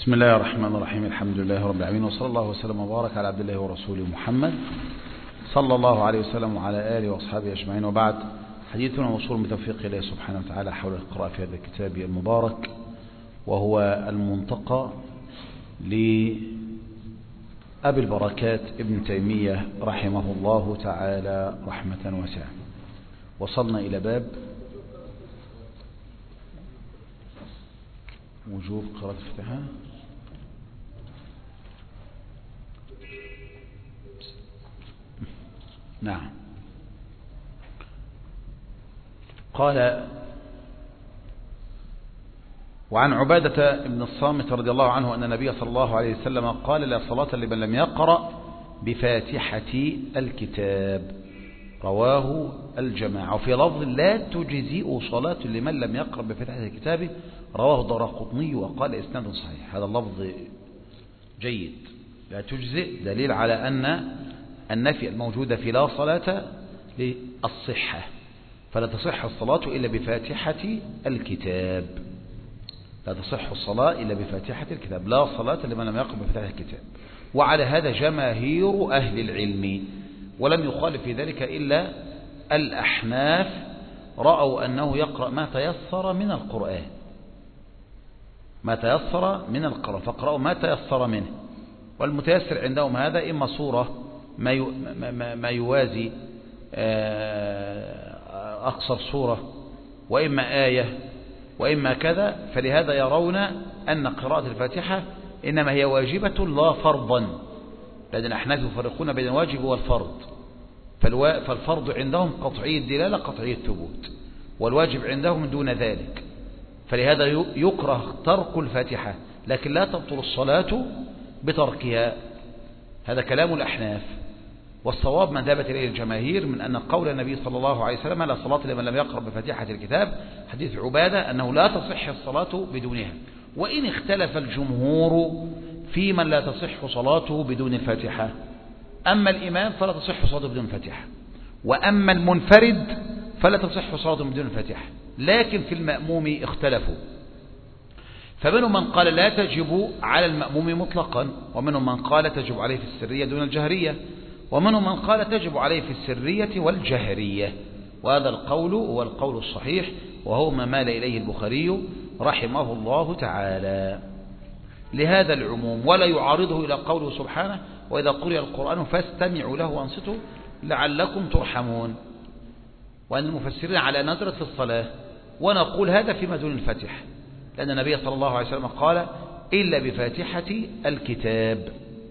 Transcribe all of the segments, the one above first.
بسم الله الرحمن الرحيم. الحمد لله رب العالمين، وصلى الله وسلم وبارك على عبد الله ورسوله محمد صلى الله عليه وسلم وعلى آله وأصحابه أجمعين، وبعد. حديثنا موصول بتوفيق الله سبحانه وتعالى حول القراءة في هذا الكتاب المبارك، وهو المنتقى لأبي البركات ابن تيمية رحمه الله تعالى رحمة واسعة. وصلنا إلى باب وجوب قراءة الفاتحة. نعم. قال: وعن عبادة بن الصامت رضي الله عنه أن النبي صلى الله عليه وسلم قال: لا صلاة لمن لم يقرأ بفاتحة الكتاب. رواه الجماعة. وفي لفظ: لا تجزئ صلاة لمن لم يقرأ بفاتحة الكتاب. رواه الدارقطني وقال إسناد صحيح. هذا اللفظ جيد. لا تجزئ دليل على أن النفي الموجود في لا صلاة للصحة، فلا تصح الصلاة إلا بفاتحة الكتاب. لا تصح الصلاة إلا بفاتحة الكتاب. لا صلاة لمن لم يقرأ بفاتحة الكتاب. وعلى هذا جماهير أهل العلم، ولم يخالف في ذلك إلا الأحناف. رأوا أنه يقرأ ما تيسر من القرآن، ما تيسر من القرآن، فاقرأوا ما تيسر منه. والمتيسر عندهم هذا إما صورة ما يوازي أقصر صورة، وإما آية، وإما كذا. فلهذا يرون أن قراءة الفاتحة إنما هي واجبة لا فرضا، لأن الأحناف يفرقون بين الواجب والفرض. فالفرض عندهم قطعي الدلالة قطعي الثبوت، والواجب عندهم دون ذلك. فلهذا يكره ترك الفاتحة، لكن لا تبطل الصلاة بتركها. هذا كلام الأحناف. والصواب ما ذهبت إليه الجماهير من أن قول النبي صلى الله عليه وسلم: لا صلاة لمن لم يقرأ بفاتحة الكتاب، حديث عبادة، أنه لا تصح الصلاة بدونها. وإن اختلف الجمهور في من لا تصح صلاته بدون الفاتحة. أما الإمام فلا تصح صلاته بدون الفاتحة، وأما المنفرد فلا تصح صلاته بدون الفاتحة. لكن في المأموم اختلفوا، فمنهم من قال لا تجب على المأموم مطلقا، ومنهم من قال تجب عليه في السرية دون الجهرية، ومنهم من قال تجب عليه في السرية والجهرية. وهذا القول هو القول الصحيح، وهو ما مال إليه البخاري رحمه الله تعالى لهذا العموم، ولا يعارضه إلى قوله سبحانه: وإذا قرئ القرآن فاستمعوا له وانصتوا لعلكم ترحمون. وأن المفسرين على نظرة في الصلاة، ونقول هذا فيما دون الفاتحة، لأن النبي صلى الله عليه وسلم قال: إلا بفاتحة الكتاب.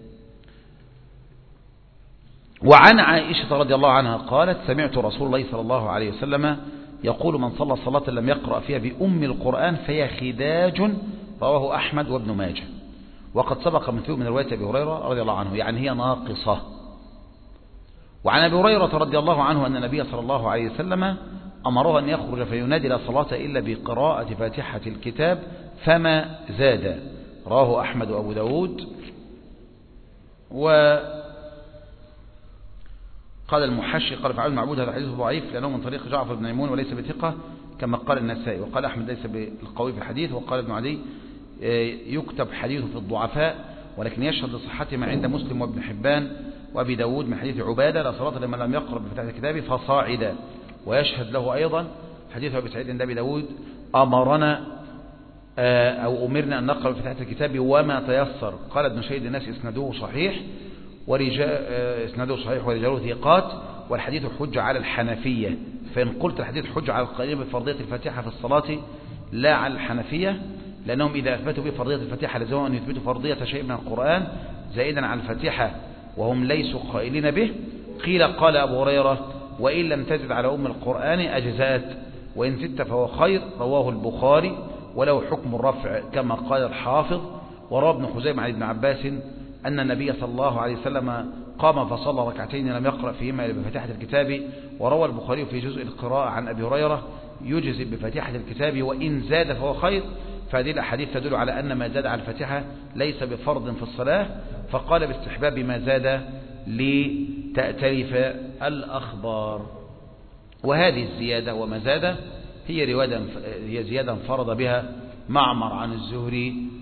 وعن عائشة رضي الله عنها قالت: سمعت رسول الله صلى الله عليه وسلم يقول: من صلى صلاة لم يقرأ فيها بأم القرآن فهي خداج. رواه أحمد وابن ماجه. وقد سبق مثله من رواية أبي هريرة رضي الله عنه، يعني هي ناقصة. وعن أبي هريرة رضي الله عنه أن النبي صلى الله عليه وسلم أمره أن يخرج فينادي: لا صلاة إلا بقراءة فاتحة الكتاب فما زاد. رواه أحمد وأبو داود. وقال المحشي قال: فعل المعبود هذا حديث ضعيف لأنه من طريق جعفر بن ميمون وليس بثقة كما قال النسائي. وقال أحمد: ليس بالقوي في الحديث. وقال ابن عدي: يكتب حديثه في الضعفاء، ولكن يشهد لصحته ما عند مسلم وابن حبان وابي داود من حديث عبادة: لا صلاة لمن لم يقرأ بفتحة الكتاب فصاعدا. ويشهد له أيضا حديث أبي سعيد عند أبي داود: أمرنا أو أمرنا أن نقرأ بفتحة الكتاب وما تيسر. قال ابن شهيد: الناس اسنادوه صحيح ورجاله ثقات، والحديث حجة على الحنفية. فإن قلت الحديث حجة على القائلين بفرضية الفاتحة في الصلاة لا على الحنفية، لأنهم إذا أثبتوا بفرضية الفاتحة لزموا أن يثبتوا فرضية شيء من القرآن زائدا على الفاتحة وهم ليسوا قائلين به. قيل: قال أبو هريرة: وإن لم تزد على أم القرآن أجزأت، وإن زدت فهو خير. رواه البخاري وله حكم الرفع كما قال الحافظ. وروى ابن خزيمة عن ابن عباس أن النبي صلى الله عليه وسلم قام فصلى ركعتين لم يقرأ فيهما إلا بفاتحة الكتاب. وروى البخاري في جزء القراءة عن أبي هريرة: يجزئ بفاتحة الكتاب وإن زاد فهو خير. فهذه الأحاديث تدل على أن ما زاد على الفاتحة ليس بفرض في الصلاة، فقال باستحباب ما زاد لتأتلف الأخبار. وهذه الزيادة وما زاد هي زيادة انفرد بها معمر عن الزهري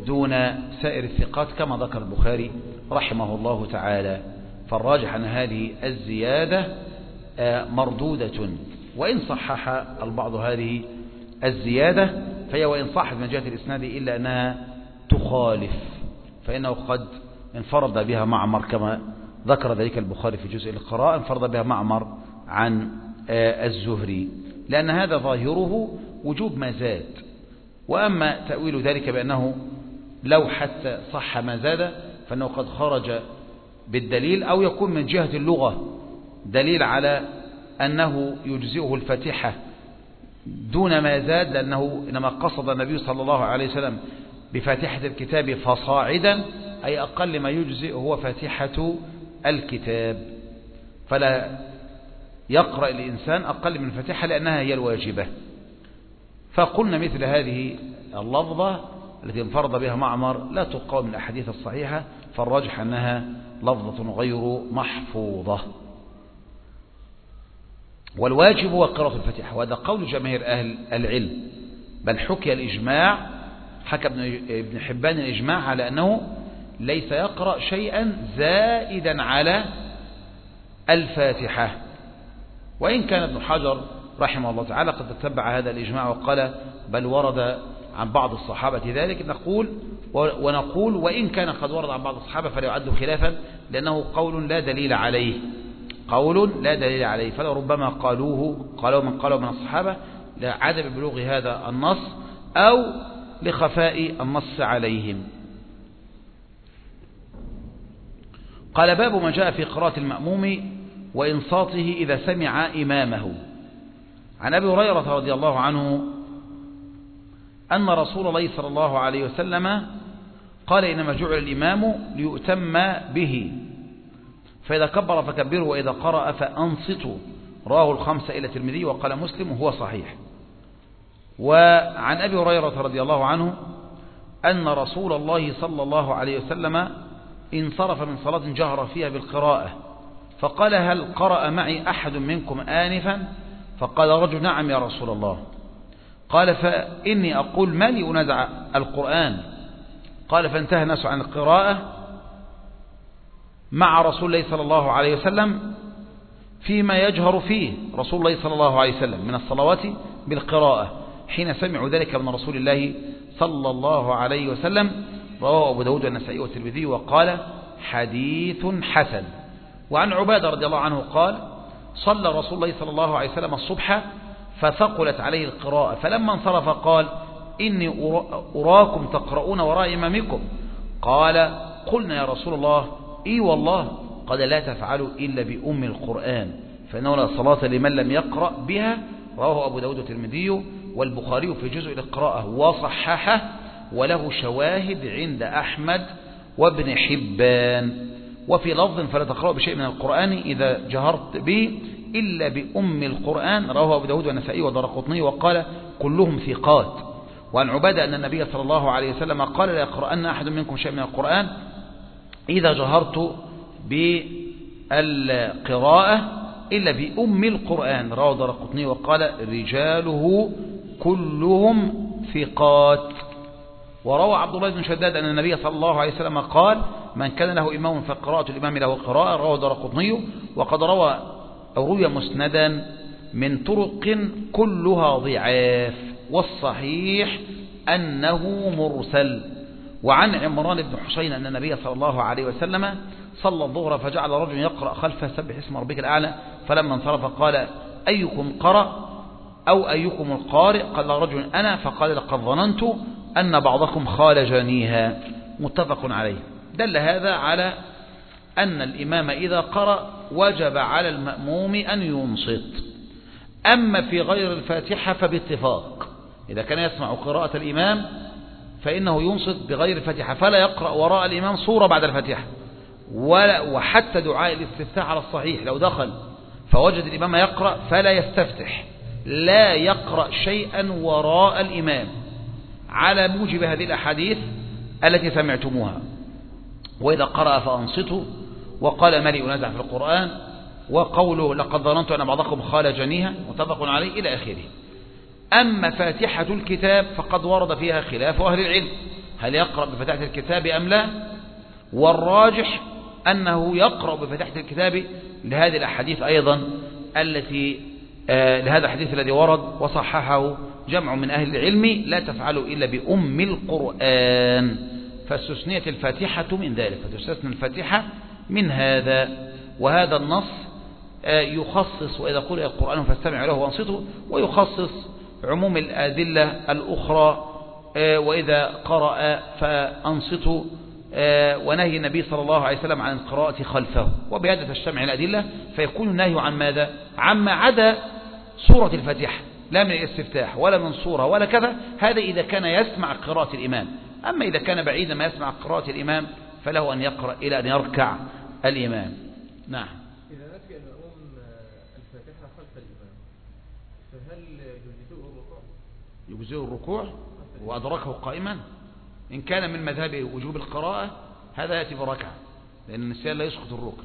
دون سائر الثقات كما ذكر البخاري رحمه الله تعالى. فالراجح أن هذه الزيادة مردودة، وإن صحح البعض هذه الزيادة فهي وإن صحت من جهة الإسناد إلا أنها تخالف، فإنه قد انفرد بها معمر كما ذكر ذلك البخاري في جزء القراءة، انفرد بها معمر عن الزهري، لأن هذا ظاهره وجوب ما زاد. وأما تأويل ذلك بأنه لو حتى صح ما زاد فإنه قد خرج بالدليل، أو يكون من جهة اللغة دليل على أنه يجزئه الفاتحة دون ما زاد، لأنه إنما قصد النبي صلى الله عليه وسلم بفاتحة الكتاب فصاعدا، أي أقل ما يجزئ هو فاتحة الكتاب، فلا يقرأ الإنسان أقل من الفاتحة لأنها هي الواجبة. فقلنا مثل هذه اللفظة التي انفرد بها معمر لا تقاوم من الأحاديث الصحيحة، فالراجح أنها لفظة غير محفوظة. والواجب هو قراءة الفاتحة، وهذا قول جماهير أهل العلم، بل حكي الإجماع، حكى ابن حبان الإجماع على أنه ليس يقرأ شيئا زائدا على الفاتحة. وإن كان ابن حجر رحمه الله تعالى قد تتبع هذا الإجماع وقال بل ورد عن بعض الصحابة ذلك، ونقول وإن كان قد ورد عن بعض الصحابة فلا يعد خلافا، لأنه قول لا دليل عليه، قول لا دليل عليه، فلربما قالوا من الصحابة لعدم بلوغ هذا النص أو لخفاء النص عليهم. قال باب ما جاء في قراءة المأموم وإنصاته إذا سمع إمامه. عن أبي هريرة رضي الله عنه أن رسول الله صلى الله عليه وسلم قال إنما جعل الإمام ليؤتم به، فإذا كبر فكبروا وإذا قرأ فأنصتوا. رواه الخمسة إلى الترمذي، وقال مسلم هو صحيح. وعن أبي هريرة رضي الله عنه أن رسول الله صلى الله عليه وسلم انصرف من صلاة جهر فيها بالقراءة، فقال هل قرأ معي أحد منكم آنفا؟ فقال رجل نعم يا رسول الله. قال فإني أقول ما لي أنزع القرآن. قال فانتهى الناس عن القراءة مع رسول الله صلى الله عليه وسلم فيما يجهر فيه رسول الله صلى الله عليه وسلم من الصلوات بالقراءة حين سمعوا ذلك من رسول الله صلى الله عليه وسلم. رواه أبو داود والنسائي والترمذي وقال حديث حسن. وعن عبادة رضي الله عنه قال صلى رسول الله صلى الله عليه وسلم الصبح فثقلت عليه القراءة، فلما انصرف قال إني أراكم تقرؤون وراء إمامكم. قال قلنا يا رسول الله إي والله. قال لا تفعلوا إلا بأم القرآن فإنه لا صلاة لمن لم يقرأ بها. رواه أبو داود والترمذي والبخاري في جزء القراءة وصححه، وله شواهد عند أحمد وابن حبان. وفي لفظ فلا تقرأوا بشيء من القرآن إذا جهرت به إلا بأم القرآن. رواه أبو داود والنسائي والدارقطني وقال كلهم ثقات. وعن عبادة أن النبي صلى الله عليه وسلم قال لا يقرأن أحد منكم شيء من القرآن إذا جهرت بالقراءة إلا بأم القرآن. رواه الدارقطني وقال رجاله كلهم ثقات. وروى عبد الله بن شداد أن النبي صلى الله عليه وسلم قال من كان له إمام فقراءة الإمام له قراءة. رواه الدارقطني وقد روي مسندا من طرق كلها ضعاف، والصحيح أنه مرسل. وعن عمران بن حسين أن النبي صلى الله عليه وسلم صلى الظهر فجعل رجل يقرأ خلفه سبح اسم ربك الأعلى، فلما انصرف قال أيكم قرأ أو أيكم القارئ؟ قال رجل أنا، فقال لقد ظننت أن بعضكم خالجانيها. متفق عليه. دل هذا على أن الإمام إذا قرأ وجب على المأموم أن ينصت. أما في غير الفاتحة فباتفاق إذا كان يسمع قراءة الإمام فإنه ينصت بغير الفاتحة، فلا يقرأ وراء الإمام سورة بعد الفاتحة، وحتى دعاء الاستفتاح على الصحيح لو دخل فوجد الإمام يقرأ فلا يستفتح، لا يقرأ شيئا وراء الإمام على موجب هذه الأحاديث التي سمعتموها. وإذا قرأ فأنصتوا، وقال ما لي أنازع في القرآن، وقوله لقد ظننت أن بعضكم خالجانيها، متفق عليه إلى آخره. أما فاتحة الكتاب فقد ورد فيها خلاف أهل العلم، هل يقرأ بفتحة الكتاب أم لا؟ والراجح أنه يقرأ بفتحة الكتاب لهذه الأحاديث أيضا التي لهذا الحديث الذي ورد وصححه جمع من أهل العلم: لا تفعلوا إلا بأم القرآن. فاستثنيت الفاتحة من ذلك، فتستثنى الفاتحة من هذا. وهذا النص يخصص: وإذا قرئ القرآن فاستمعوا له وانصتوا، ويخصص عموم الأدلة الأخرى: وإذا قرأ فأنصتوا، ونهي النبي صلى الله عليه وسلم عن القراءة خلفه. وبهذا تجتمع الأدلة، فيكون النهي عن ماذا؟ عما عدا سورة الفاتحة، لا من الاستفتاح ولا من سورة ولا كذا. هذا إذا كان يسمع قراءة الإمام. أما إذا كان بعيدا ما يسمع قراءة الإمام فله أن يقرأ إلى أن يركع الإمام. نعم. إذا نسي المأموم الفاتحة خلف الإمام فهل يجزئه الركوع؟ يجزئه الركوع وأدركه قائما. إن كان من مذهبه وجوب القراءة هذا يأتي بركعة، لأن النسيان لا يسقط الركن.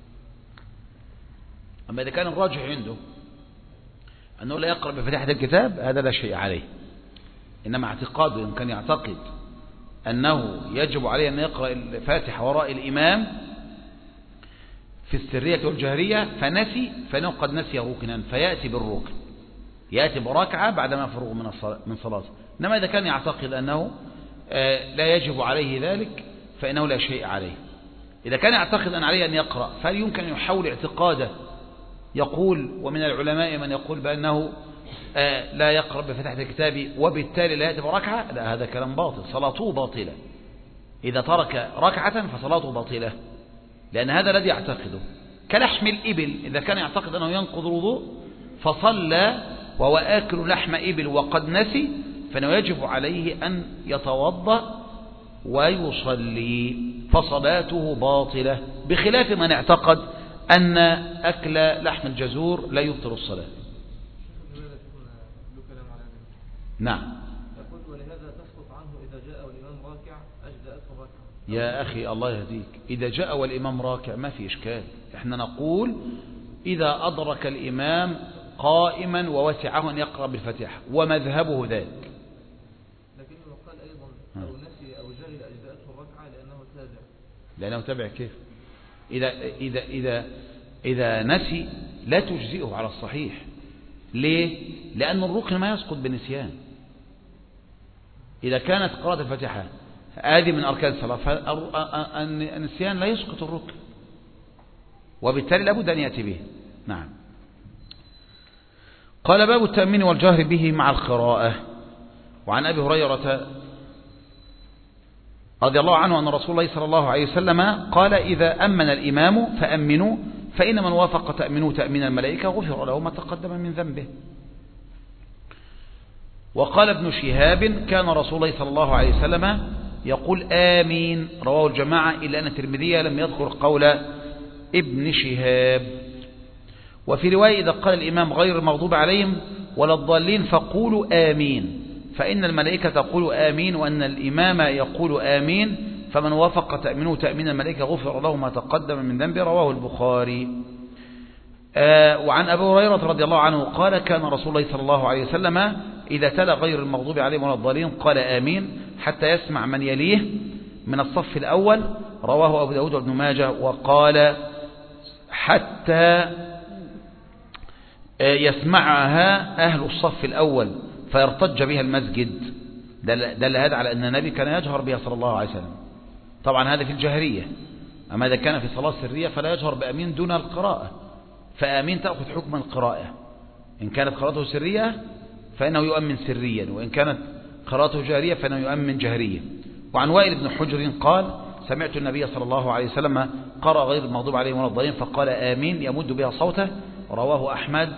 أما إذا كان الراجح عنده أنه لا يقرأ بفتحة الكتاب هذا لا شيء عليه. إنما اعتقاده إن كان يعتقد أنه يجب عليه أن يقرأ الفاتحة وراء الإمام في السرية والجهرية فنسي، فإنه قد نسي ركنا فيأتي بالركن، يأتي بركعة بعدما يفرغ من صلاته. إنما إذا كان يعتقد أنه لا يجب عليه ذلك فإنه لا شيء عليه. إذا كان يعتقد أن عليه أن يقرأ فهل يمكن أن يحول اعتقاده؟ يقول: ومن العلماء من يقول بأنه لا يقرأ بفتحة الكتاب وبالتالي لا يأتي بركعة. لا، هذا كلام باطل، صلاته باطلة. إذا ترك ركعة فصلاته باطلة، لأن هذا الذي يعتقده. كلحم الإبل، إذا كان يعتقد أنه ينقض الوضوء فصلى وهو آكل لحم إبل وقد نسي فإنه يجب عليه أن يتوضأ ويصلي، فصلاته باطلة، بخلاف من اعتقد أن أكل لحم الجزور لا يبطل الصلاة. نعم. يقول: ولهذا تسقط عنه إذا جاء والإمام راكع أجزأته الركعة. يا أخي الله يهديك، إذا جاء والإمام راكع ما في إشكال. إحنا نقول إذا أدرك الإمام قائما ووسعه أن يقرأ بالفاتحة ومذهبه ذلك. لكنه قال أيضا: أو نسي أو جهل أجزأته الركعة لأنه تابع. لأنه تابع كيف؟ إذا نسي لا تجزئه على الصحيح. ليه؟ لأن الركن ما يسقط بالنسيان. إذا كانت قراءة الفاتحة هذه من أركان الصلاة فالنسيان لا يسقط الركن، وبالتالي لابد أن يأتي به. نعم. قال: باب التأمين والجهر به مع القراءة. وعن أبي هريرة رضي الله عنه أن رسول الله صلى الله عليه وسلم قال: إذا أمن الإمام فأمنوا، فإن من وافق تأمنوا تأمين الملائكة غفر له ما تقدم من ذنبه. وقال ابن شهاب: كان رسول الله صلى الله عليه وسلم يقول آمين، رواه الجماعة إلا أن الترمذي لم يذكر قول ابن شهاب. وفي رواية: إذا قال الإمام غير المغضوب عليهم ولا الضالين فقولوا آمين، فإن الملائكة تقول آمين وأن الإمام يقول آمين، فمن وافق تأمينه تأمين الملائكة غفر له ما تقدم من ذنبه، رواه البخاري. وعن أبي هريرة رضي الله عنه قال: كان رسول الله صلى الله عليه وسلم إذا تلا غير المغضوب عليهم ولا الضالين قال آمين حتى يسمع من يليه من الصف الأول، رواه أبو داود وابن ماجه. وقال: حتى يسمعها أهل الصف الأول فيرتج بها المسجد. دل هذا على أن النبي كان يجهر بها صلى الله عليه وسلم. طبعا هذا في الجهرية، أما إذا كان في صلاة سرية فلا يجهر بأمين دون القراءة، فآمين تأخذ حكم القراءة. إن كانت قراءته سرية فإنه يؤمن سريا، وإن كانت قراءته جهرية فإنه يؤمن جهريا. وعن وائل بن حجر قال: سمعت النبي صلى الله عليه وسلم قرأ غير المغضوب عليهم ولا الضالين فقال آمين يمد بها صوته، رواه أحمد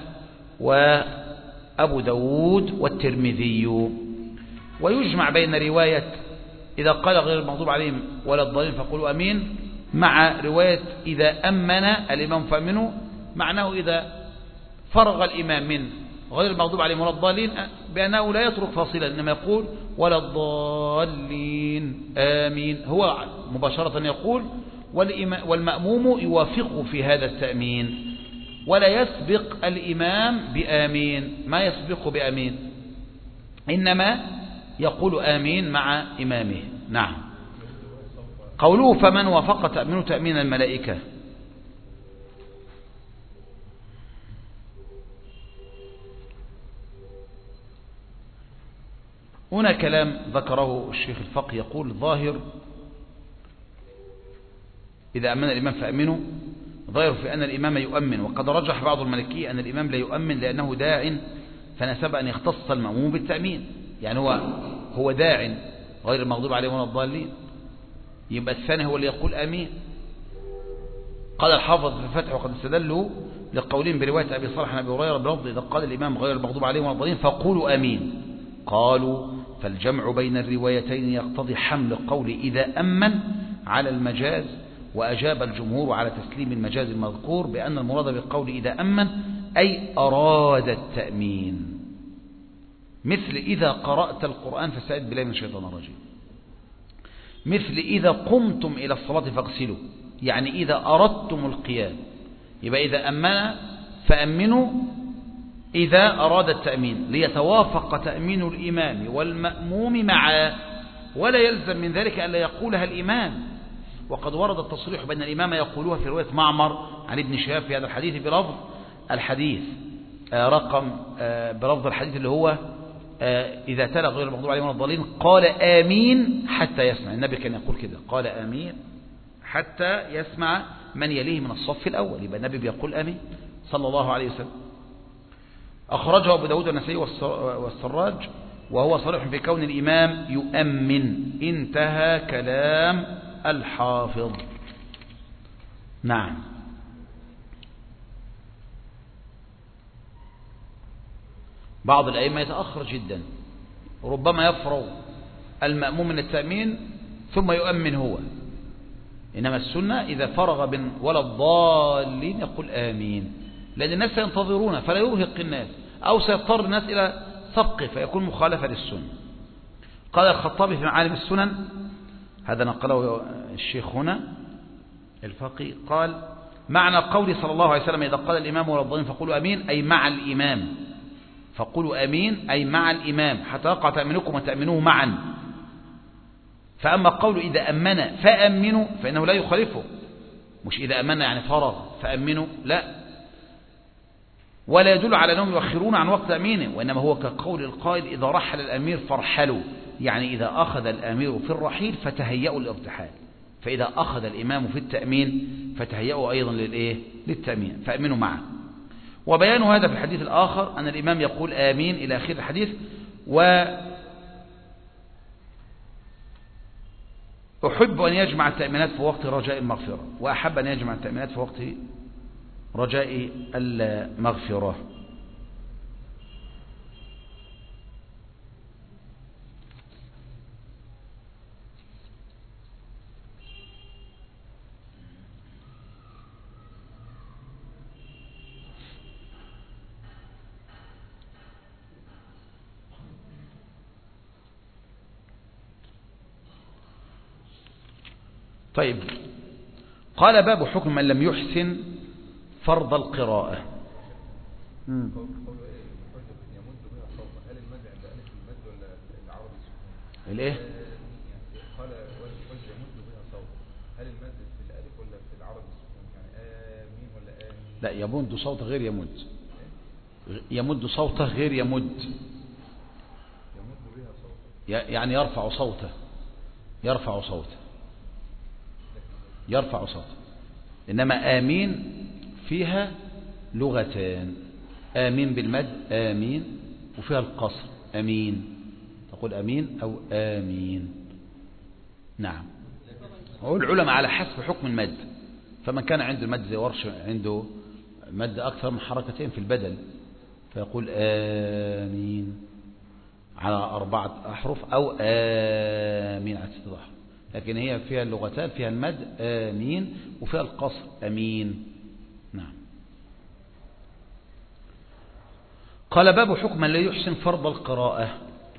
وأبو داود والترمذي. ويجمع بين رواية إذا قال غير المغضوب عليهم ولا الضالين فقولوا أمين مع رواية إذا أمن الإمام فأمنوا، معناه إذا فرغ الإمام من غير المغضوب عليهم ولا الضالين بأنه لا يترك فاصلا، إنما يقول ولا الضالين آمين، هو مباشرة يقول، والمأموم يوافقه في هذا التأمين، ولا يسبق الإمام بآمين، ما يسبق بآمين، إنما يقول آمين مع إمامه. نعم. قوله فمن وافق تأمين تأمين الملائكة، هنا كلام ذكره الشيخ الفقي، يقول ظاهر إذا أمن الإمام فأمنوا، ظاهر في أن الإمام يؤمن، وقد رجح بعض المالكية أن الإمام لا يؤمن لأنه داع، فنسب أن يختص المأموم بالتأمين، يعني هو داع غير المغضوب عليهم ولا الضالين، يبقى الثاني هو اللي يقول آمين. قال الحافظ في الفتح وقد استدلوا لقولهم برواية أبي صالح عن أبي هريرة بلفظ إذا قال الإمام غير المغضوب عليهم ولا الضالين فقولوا آمين. قالوا فالجمع بين الروايتين يقتضي حمل قول إذا أمن على المجاز، وأجاب الجمهور على تسليم المجاز المذكور بأن المراد بالقول إذا أمن أي أراد التأمين، مثل إذا قرأت القرآن فاستعذ بالله من الشيطان الرجيم، مثل إذا قمتم إلى الصلاة فاغسلوا، يعني إذا أردتم القيام. يبقى إذا أمن فأمنوا إذا أراد التأمين، ليتوافق تأمين الإمام والمأموم معا، ولا يلزم من ذلك أن لا يقولها الإمام. وقد ورد التصريح بأن الإمام يقولها في رواية معمر عن ابن شهاب في هذا الحديث بلفظ الحديث بلفظ الحديث اللي هو إذا تلا غير المغضوب عليهم ولا الضالين قال آمين حتى يسمع. النبي كان يقول كده، قال آمين حتى يسمع من يليه من الصف الأول، يبقى النبي بيقول آمين صلى الله عليه وسلم. أخرجه أبو داود والنسائي والسراج، وهو صريح في كون الإمام يؤمن. انتهى كلام الحافظ. نعم. بعض الأئمة يتأخر جدا، ربما يفرغ المأموم من التأمين ثم يؤمن هو، إنما السنة إذا فرغ من ولا الضالين يقول آمين، لأن الناس سينتظرون فلا يرهق الناس، أو سيضطر الناس إلى سبقه فيكون مخالفة للسنة. قال الخطابي في معالم السنن، هذا نقله الشيخ هنا الفقي، قال معنى قول صلى الله عليه وسلم إذا قال الإمام ولا الضالين فقولوا أمين أي مع الإمام، فقولوا أمين أي مع الإمام حتى يقع تأمينكم وتأمنوه معا. فأما قول إذا أمن فأمنوا فإنه لا يخالفه، مش إذا أمن يعني فرغ فأمنوا، لا، ولا يدل على أنهم يؤخرون عن وقت أمينه، وإنما هو كقول القائل إذا رحل الأمير فارحلوا، يعني إذا أخذ الأمير في الرحيل فتهيأوا الارتحال، فإذا أخذ الإمام في التأمين فتهيأوا أيضا للتأمين فأمنوا معه. وبيان هذا في الحديث الآخر أن الإمام يقول آمين إلى آخر الحديث. وأحب أن يجمع التأمينات في وقت رجاء المغفرة، وأحب أن يجمع التأمينات في وقت رجاء المغفرة. طيب، قال باب حكم من لم يحسن فرض القراءة. الايه؟ قال يمد بها صوت، هل المد في الالف ولا في العربي السكون؟ يعني آمين ولا آمين؟ لا، يمد صوته غير يمد، يمد صوته غير يمد. يمد بها صوت يعني يرفع صوته، يرفع صوته، يرفع صوته. إنما آمين فيها لغتان، آمين بالمد آمين، وفيها القصر أمين، تقول أمين أو آمين. نعم. والعلماء على حسب حكم المد، فمن كان عنده المد زي ورش عنده مد أكثر من حركتين في البدل فيقول آمين على 4 أحرف أو آمين على 6 أحرف، لكن هي فيها اللغتان، فيها المد آمين وفيها القصر أمين. نعم. قال باب حكم من لا يحسن فرض القراءة.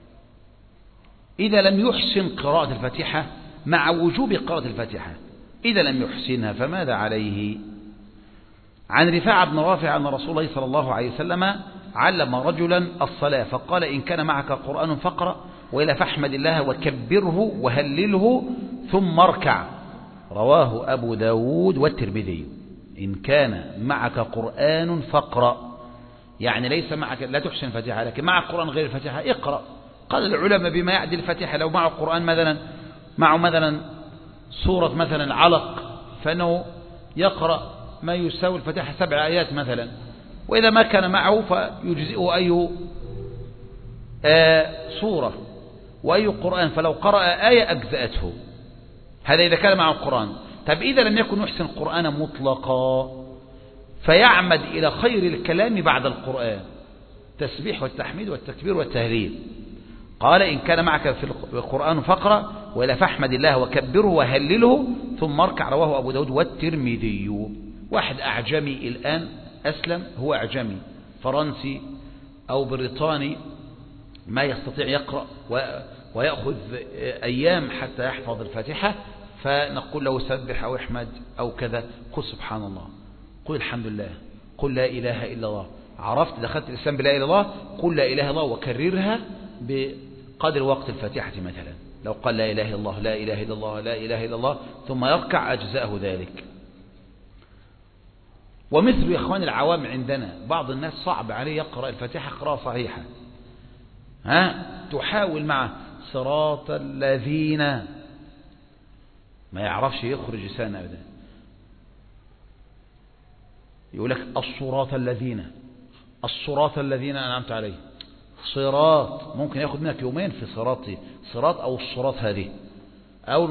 إذا لم يحسن قراءة الفاتحة مع وجوب قراءة الفاتحة، إذا لم يحسنها فماذا عليه؟ عن رفاعة بن رافع أن رسول الله صلى الله عليه وسلم علم رجلا الصلاة فقال إن كان معك قرآن فاقرأ وإلا فاحمد الله وكبره وهلله ثم اركع. رواه أبو داود والترمذي. إن كان معك قرآن فاقرأ، يعني ليس معك لا تحسن الفاتحة لكن معك قرآن غير الفاتحة اقرأ. قال العلماء بما يعدل الفاتحة، لو معه قرآن معه مثلا سورة مثلا العلق فإنه يقرأ ما يساوي الفاتحة 7 آيات مثلا، وإذا ما كان معه فيجزئه أي سورة وأي قرآن، فلو قرأ آية أجزأته. هذا إذا كان معه القرآن. طب إذا لم يكن يحسن القرآن مطلقا فيعمد إلى خير الكلام بعد القرآن، التسبيح والتحميد والتكبير والتهليل. قال إن كان معك في القرآن فاقرأ وإلا فاحمد الله وكبره وهلله ثم اركع. رواه أبو داود والترمذي. واحد أعجمي الآن أسلم، هو أعجمي فرنسي أو بريطاني ما يستطيع يقرأ ويأخذ أيام حتى يحفظ الفاتحة، فنقول له سبح أو احمد أو كذا، قل سبحان الله، قل الحمد لله، قل لا إله إلا الله. عرفت دخلت الإسلام بلا إله إلا الله، قل لا إله إلا الله وكررها بقدر وقت الفاتحة مثلا. لو قال لا إله إلا الله لا إله إلا الله لا إله إلا الله ثم يركع أجزأه ذلك. ومثل يا إخوان العوام عندنا بعض الناس صعب عليه يقرأ الفاتحة قراءة صحيحة، تحاول معه صراط الذين، ما يعرفش يخرج لسانه أبدا، يقول لك الصراط الذين أنعمت عليه، صراط ممكن ياخد منك يومين في صراط أو الصراط هذه، أو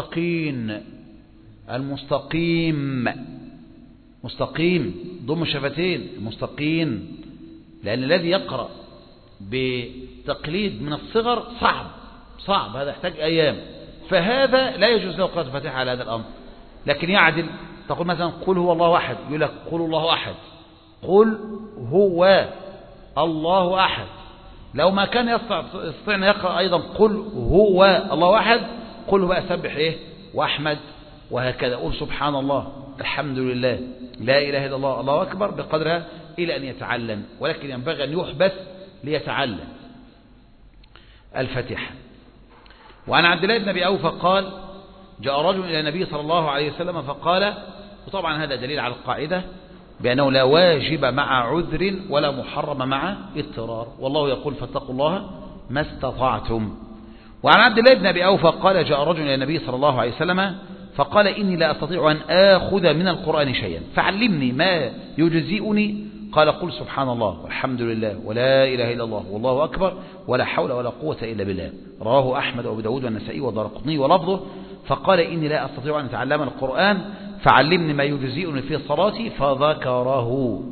مستقيم ضم الشفتين مستقيم، لأن الذي يقرأ بتقليد من الصغر صعب، هذا يحتاج أيام، فهذا لا يجوز له قراءة الفاتحة على هذا الأمر. لكن يعدل تقول مثلا قل هو الله أحد، يقول لك قل الله أحد، قل هو الله أحد. لو ما كان يستطيع أن يقرأ أيضا قل هو الله أحد، قل بقى سبح وأحمد وهكذا، قل سبحان الله الحمد لله لا إله إلا الله الله أكبر بقدرها إلى أن يتعلم، ولكن ينبغي أن يحبس ليتعلم الفاتحة. وعن عبد الله بن أبي أوفى قال جاء رجل إلى النبي صلى الله عليه وسلم فقال، وطبعا هذا دليل على القاعدة بأنه لا واجب مع عذر ولا محرم مع اضطرار، والله يقول فاتقوا الله ما استطعتم. وعن عبد الله بن أبي أوفى قال جاء رجل إلى النبي صلى الله عليه وسلم فقال إني لا أستطيع أن آخذ من القرآن شيئا فعلمني ما يجزئني. قال قل سبحان الله والحمد لله ولا إله إلا الله والله أكبر ولا حول ولا قوة إلا بالله. رواه أحمد وأبو داود والنسائي والدارقطني ولفظه. فقال إني لا أستطيع أن أتعلم القرآن فعلمني ما يجزئني في صلاتي فذكره.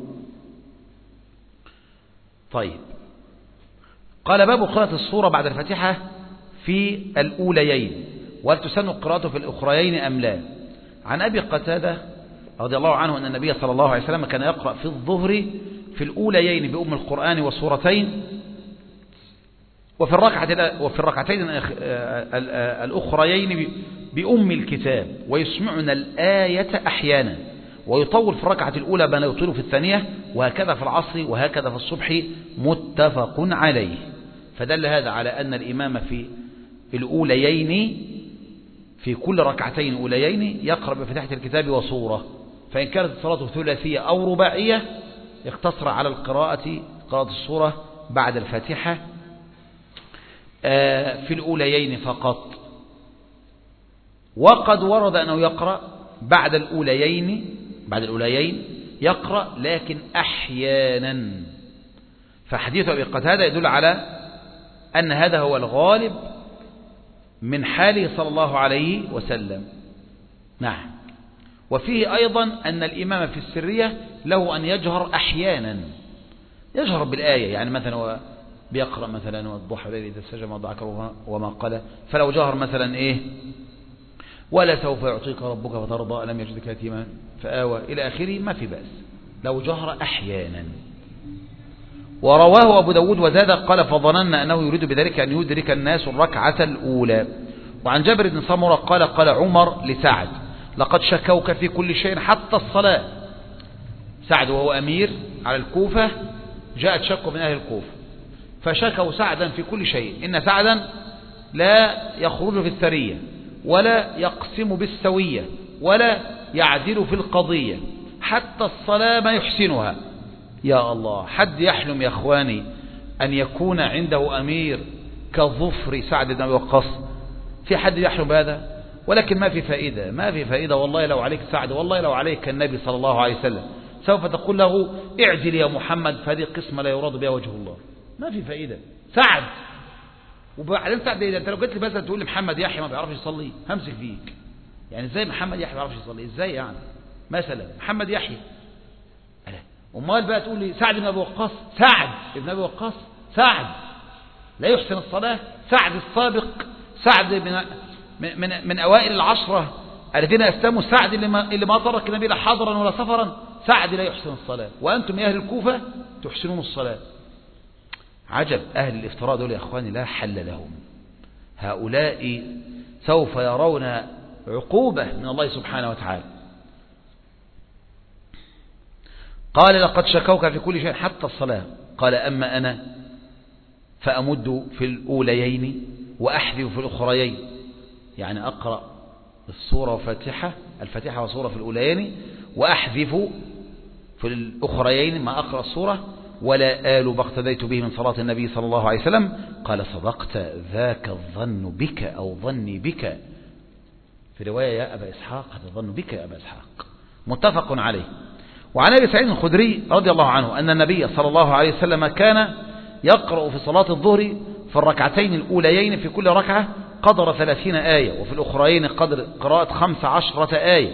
طيب، قال باب قراءة السورة بعد الفاتحة في الأوليين، وهل تسن قراءته في الأخريين أم لا؟ عن أبي قتادة رضي الله عنه أن النبي صلى الله عليه وسلم كان يقرأ في الظهر في الأوليين بأم القرآن وسورتين، وفي الركعتين الأخريين بأم الكتاب، ويسمعنا الآية أحيانا، ويطول في الركعة الأولى ما لا يطول في الثانية، وهكذا في العصر وهكذا في الصبح، متفق عليه. فدل هذا على أن الإمام في الأوليين في كل ركعتين أوليين يقرأ بفتحة الكتاب وصورة، فإن كانت الصلاة ثلاثية أو رباعية يقتصر على قراءة الصورة بعد الفاتحة في الأوليين فقط. وقد ورد أنه يقرأ بعد الأوليين يقرأ لكن أحيانا، فحديث أبي قتادة يدل على أن هذا هو الغالب من حاله صلى الله عليه وسلم. نعم. وفيه أيضا أن الإمام في السرية له أن يجهر أحيانا، يجهر بالآية، يعني مثلا هو بيقرأ مثلا والضحى والليل إذا سجى ما ضاعك وما قال، فلو جهر مثلا ولا سوف يعطيك ربك فترضى ألم يجدك يتيما فآوى إلى آخره، ما في بأس لو جهر أحيانا. ورواه أبو داود وزاد قال فظننا أنه يريد بذلك أن يدرك الناس الركعة الأولى. وعن جابر بن سمرة قال عمر لسعد لقد شكوك في كل شيء حتى الصلاة. سعد وهو أمير على الكوفة، جاءت شكوى من أهل الكوفة فشكوا سعدا في كل شيء، إن سعدا لا يخرج في الثرية ولا يقسم بالسوية ولا يعدل في القضية، حتى الصلاة ما يحسنها. يا الله، حد يحلم يا أخواني أن يكون عنده أمير كظفر سعد بن أبي وقاص؟ في حد يحلم بهذا؟ ولكن ما في فائدة، ما في فائدة. والله لو عليك سعد، والله لو عليك النبي صلى الله عليه وسلم، سوف تقول له اعجل يا محمد، فهذه قسمة لا يراد بها وجه الله. ما في فائدة. سعد، وبعدين سعد إيه؟ انت لو جيت لي بس تقول لي محمد يحيى ما بيعرفش يصلي، همسك فيك. يعني ازاي محمد يحيى ما بيعرفش يصلي؟ ازاي يعني؟ مثلا محمد يحيى، امال بقى تقول لي سعد بن ابي وقاص، سعد بن ابي وقاص، سعد لا يحسن الصلاة، سعد السابق، سعد من اوائل العشرة الذين اسلموا، سعد اللي ما ترك النبي لا حضرا ولا سفرا، سعد لا يحسن الصلاة، وانتم يا اهل الكوفة تحسنون الصلاة. عجب، اهل الافتراء دول يا اخواني لا حل لهم. هؤلاء سوف يرون عقوبة من الله سبحانه وتعالى. قال لقد شكوك في كل شيء حتى الصلاة. قال أما أنا فأمد في الأوليين وأحذف في الأخريين، يعني أقرأ السورة وفاتحة، الفاتحة وسورة في الأوليين، وأحذف في الأخريين ما أقرأ السورة، ولا آل ما اقتديت به من صلاة النبي صلى الله عليه وسلم. قال صدقت، ذاك الظن بك أو ظني بك. في رواية يا أبا إسحاق، هذا الظن بك يا أبا إسحاق، متفق عليه. وعن أبي سعيد الخدري رضي الله عنه أن النبي صلى الله عليه وسلم كان يقرأ في صلاة الظهر في الركعتين الأوليين في كل ركعة قدر 30 آية، وفي الأخرين قدر قراءة 15 آية،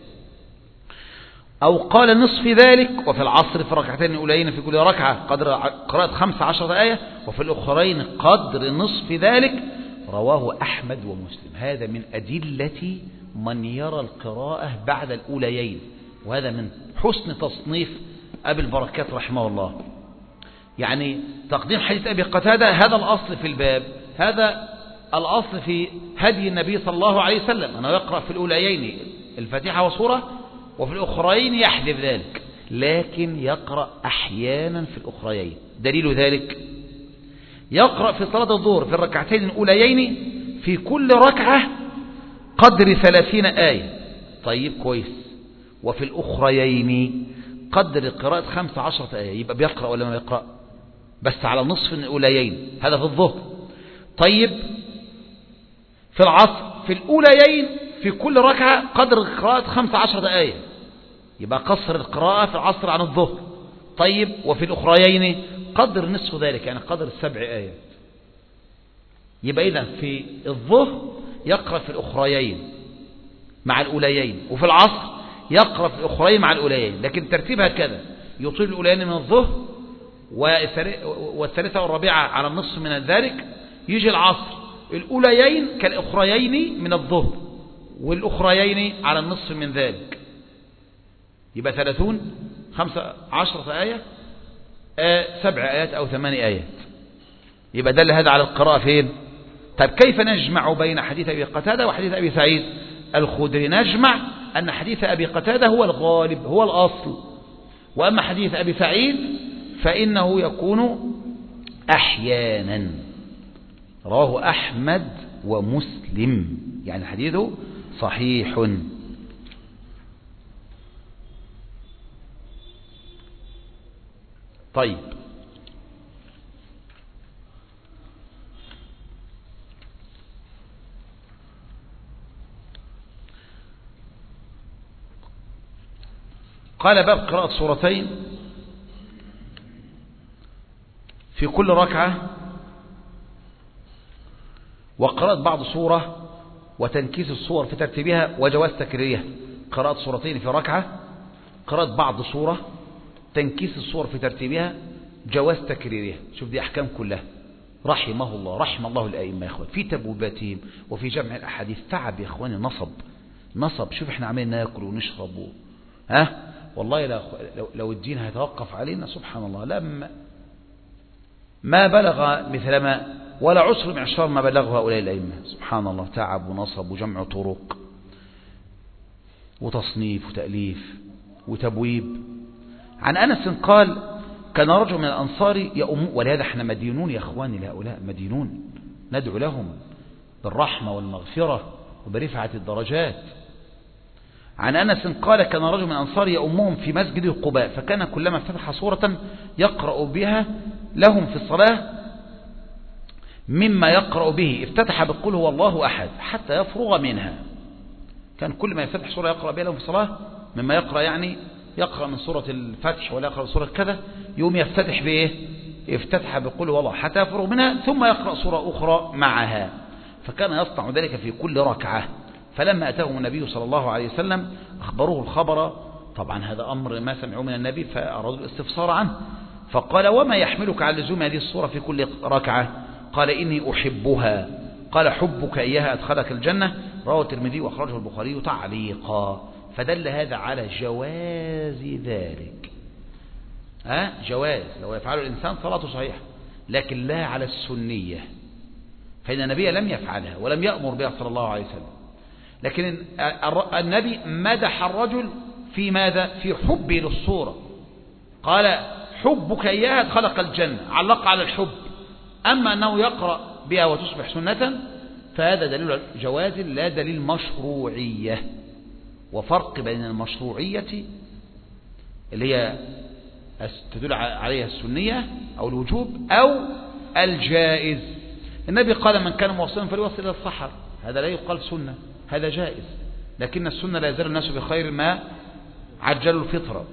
أو قال نصف ذلك. وفي العصر في الركعتين الأوليين في كل ركعة قدر قراءة 15 آية، وفي الأخرين قدر نصف ذلك. رواه أحمد ومسلم. هذا من أدلة من يرى القراءة بعد الأوليين، وهذا من حسن تصنيف أبي البركات رحمه الله. يعني تقديم حديث أبي قتادة هذا الأصل في الباب، هذا الأصل في هدي النبي صلى الله عليه وسلم، أنه يقرأ في الأوليين الفاتحة وسورة، وفي الأخرين يحذف ذلك، لكن يقرأ أحيانا في الأخرين. دليل ذلك يقرأ في صلاة الظهر في الركعتين الأوليين في كل ركعة قدر 30 آية. طيب كويس. وفي الأخريين قدر قراءة 15 آية. يبقى بيقرأ ولا ما بيقرأ؟ بس على نصف من الأوليين، هذا في الظهر. طيب في العصر في الأوليين في كل ركعة قدر قراءة 15 آية، يبقى قصر القراءة في العصر عن الظهر. طيب وفي الأخريين قدر نصف ذلك، يعني قدر 7 آيات. يبقى إذن في الظهر يقرأ في الأخريين مع الأوليين، وفي العصر يقرأ في الأخرين مع الأوليين، لكن ترتيبها كذا: يطيل الأوليين من الظهر، والثالثة والرابعة على النصف من ذلك. يجي العصر الأوليين كالأخريين من الظهر، والأخريين على النصف من ذلك، يبقى 30 15 آية، 7 آيات أو 8 آيات. يبقى دل هذا على القراءة فين؟ طيب كيف نجمع بين حديث أبي قتادة وحديث أبي سعيد الخدري؟ نجمع أن حديث أبي قتادة هو الغالب، هو الأصل، وأما حديث أبي سعيد فإنه يكون أحيانا. رواه أحمد ومسلم، يعني حديثه صحيح. طيب قال: باب قراءة سورتين في كل ركعة، وقراءة بعض سورة وتنكيس الصور في ترتيبها وجواز تكريرها. قراءة سورتين في ركعة، قراءة بعض سورة، تنكيس الصور في ترتيبها، جواز تكريرها. شوف دي أحكام كلها رحمه الله، رحم الله الأئمة يا أخوان في تبويباتهم وفي جمع الأحاديث. تعب يا أخواني، نصب. شوف احنا عمالين ناكل ونشرب والله لو الدين هيتوقف علينا سبحان الله لما ما بلغ مثل ما ولا عشر معشار ما بلغه هؤلاء الأئمة. سبحان الله، تعب ونصب وجمع طرق وتصنيف وتأليف وتبويب. عن أنس قال: كان رجل من الأنصار يؤم، ولهذا احنا مدينون يا أخواني لهؤلاء، مدينون ندعو لهم. بالرحمة والمغفرة وبرفعة الدرجات. عن أنس قال كان رجل من الأنصار يؤمهم في مسجد قباء، فكان كلما افتتح سورة يقرأ بها لهم في الصلاة مما يقرأ به افتتح بقول هو الله أحد حتى يفرغ منها. كان كل ما يفتح سورة يقرأ بها لهم في الصلاة مما يقرأ، يعني يقرأ من سورة الفتح ولا يقرأ سورة كذا، يوم يفتتح بإيه؟ افتتح بقول هو الله حتى يفرغ منها ثم يقرأ سورة أخرى معها، فكان يصنع ذلك في كل ركعة. فلما أتاهم النبي صلى الله عليه وسلم أخبروه الخبر، طبعا هذا أمر ما سمعوا من النبي فأرادوا الاستفسار عنه، فقال وما يحملك على لزوم هذه السورة في كل ركعة؟ قال إني أحبها. قال حبك إياها أدخلك الجنة. رواه الترمذي وأخرجه البخاري تعليقا. فدل هذا على جواز ذلك، جواز لو يفعله الإنسان صلاته صحيحة، لكن لا على السنية، فإن النبي لم يفعلها ولم يأمر بها صلى الله عليه وسلم. لكن النبي مدح الرجل في ماذا؟ في حبه للصورة، قال حبك إياها أدخلك الجنة، علق على الحب. أما أنه يقرأ بها وتصبح سنة فهذا دليل جواز لا دليل مشروعية. وفرق بين المشروعية اللي هي تدل عليها السنية أو الوجوب أو الجائز. النبي قال من كان موصلا فليوصل إلى السحر، هذا لا يقال سنة، هذا جائز، لكن السنة لا يزال الناس بخير ما عجلوا الفطرة.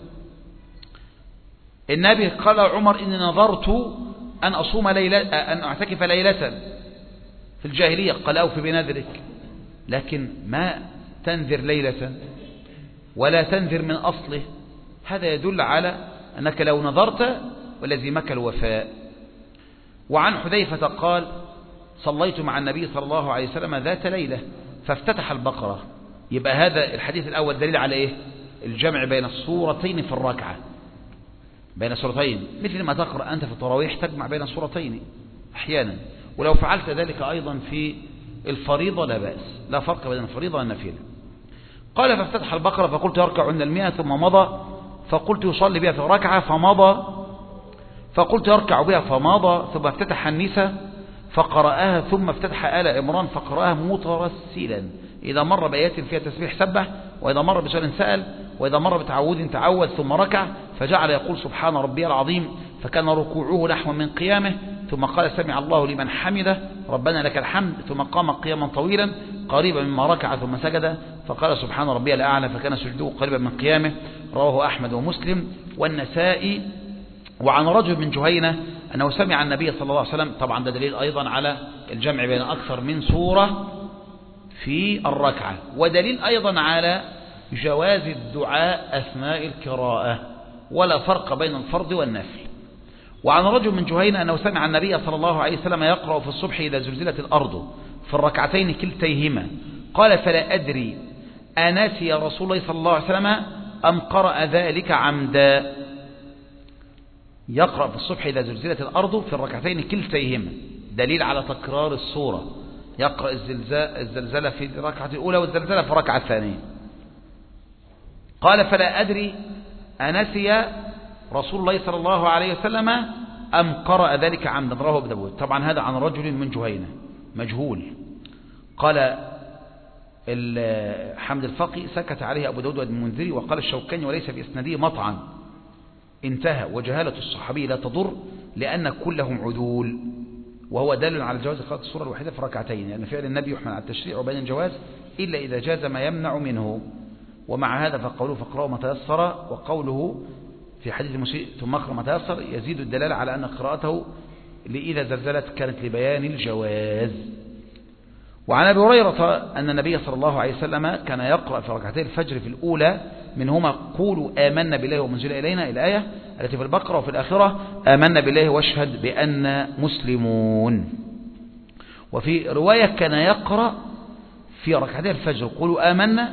النبي قال عمر إني نظرت أن أصوم ليلة، أن أعتكف ليلة في الجاهلية، قال أوفي بنذرك، لكن ما تنذر ليلة ولا تنذر من أصله، هذا يدل على أنك لو نظرت ولزمك الوفاء. وعن حذيفة قال صليت مع النبي صلى الله عليه وسلم ذات ليلة فافتتح البقرة. يبقى هذا الحديث الأول دليل على إيه؟ الجمع بين الصورتين في الركعة، بين الصورتين، مثل ما تقرأ أنت في التراويح تجمع بين الصورتين أحيانا، ولو فعلت ذلك أيضا في الفريضة لا بأس، لا فرق بين الفريضة والنافلة. قال فافتتح البقرة فقلت يركع عند 100 ثم مضى، فقلت يصلي بها في ركعة فمضى، فقلت يركع بها فمضى، ثم افتتح النساء فقرأها، ثم افتتح آل عمران فقرأها مترسلا، إذا مر بآيات فيها تسبيح سبح، وإذا مر بسؤال سأل، وإذا مر بتعوذ تعوذ، ثم ركع فجعل يقول سبحان ربي العظيم، فكان ركوعه نحو من قيامه، ثم قال سمع الله لمن حمده ربنا لك الحمد، ثم قام قياما طويلا قريبا مما ركع ثم سجد فقال سبحان ربي الأعلى، فكان سجده قريبا من قيامه. رواه أحمد ومسلم والنسائي. وعن رجل من جهينة أنه سمع النبي صلى الله عليه وسلم، طبعا ده دليل أيضا على الجمع بين أكثر من سورة في الركعة، ودليل أيضا على جواز الدعاء أثناء القراءة، ولا فرق بين الفرض والنفل. وعن رجل من جهينة أنه سمع النبي صلى الله عليه وسلم يقرأ في الصبح إذا زلزلت الأرض في الركعتين كلتيهما، قال فلا أدري أنسي رسول الله صلى الله عليه وسلم أم قرأ ذلك عمدا. يقرأ في الصبح إذا زلزلت الأرض في الركعتين كلتيهما، دليل على تكرار الصورة، يقرأ الزلزلة في الركعة الأولى والزلزلة في الركعة الثانية. قال فلا أدري أنسي رسول الله صلى الله عليه وسلم أم قرأ ذلك عمدا. رواه ابن داود. طبعا هذا عن رجل من جهينة مجهول. قال حمد الفقي سكت عليه أبو داود والمنذري، وقال الشوكاني وليس في إسناده مطعن، انتهى. وجهالة الصحابي لا تضر لأن كلهم عدول، وهو دال على جواز قراءة السورة الوحيدة في ركعتين، لأن يعني فعل النبي يحمل على التشريع وبين الجواز إلا إذا جاز ما يمنع منه. ومع هذا فقوله فاقرأوا ما تيسر، وقوله في حديث المسيء ثم اقرأ ما تيسر يزيد الدلالة على أن قراءته لإذا زلزلت كانت لبيان الجواز. وعن أبي هريرة أن النبي صلى الله عليه وسلم كان يقرأ في ركعتي الفجر في الأولى منهما قولوا آمنا بالله ومنزل إلينا، الآية التي في البقرة، وفي الآخرة آمنا بالله واشهد بأن مسلمون. وفي رواية كان يقرأ في ركعتي الفجر قولوا آمنا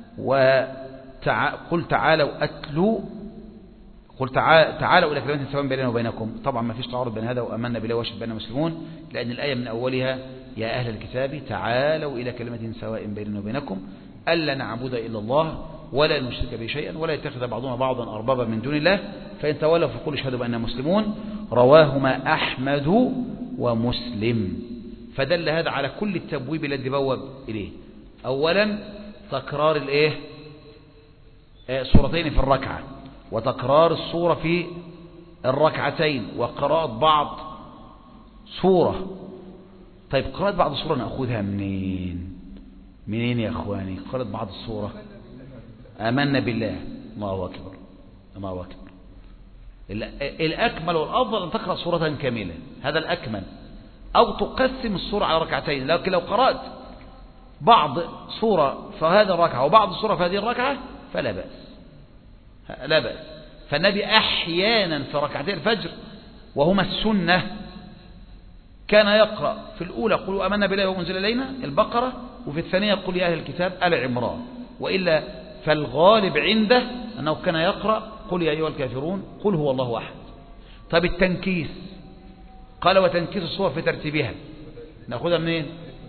وقل تعالوا أتلوا، قل تعالوا إلى كلمة سواء بيننا وبينكم. طبعا ما فيش تعارض بين هذا وآمنا بالله واشهد بأننا مسلمون، لأن الآية من أولها يا أهل الكتاب تعالوا إلى كلمة سواء بيننا وبينكم ألا نعبد إلا الله ولا نشرك به شيئا ولا يتخذ بعضنا بعضا أربابا من دون الله فإن تولوا فقولوا اشهدوا بأننا مسلمون. رواهما أحمد ومسلم. فدل هذا على كل التبويب الذي بوب إليه. أولا تكرار الإيه؟ سورتين في الركعة، وتكرار السورة في الركعتين، وقراءة بعض سورة. طيب قراءة بعض السورة نأخذها منين يا أخواني؟ قراءة بعض السورة آمنا بالله، الله أكبر الله أكبر. الأكمل والأفضل أن تقرأ سورة كاملة، هذا الأكمل، أو تقسم السورة على ركعتين. لكن لو قرأت بعض سورة في هذه الركعة وبعض السورة في هذه الركعة فلا بأس، لا بأس. فالنبي أحيانا في ركعتي الفجر وهما السنة كان يقرأ في الأولى قل آمنا بالله وأنزل إلينا البقرة، وفي الثانية قل يا أهل الكتاب آل عمران. وإلا فالغالب عنده أنه كان يقرأ قل يا أيها الكافرون قل هو الله أحد. طب التنكيس، قال وتنكيس الصور في ترتيبها نأخذها منين؟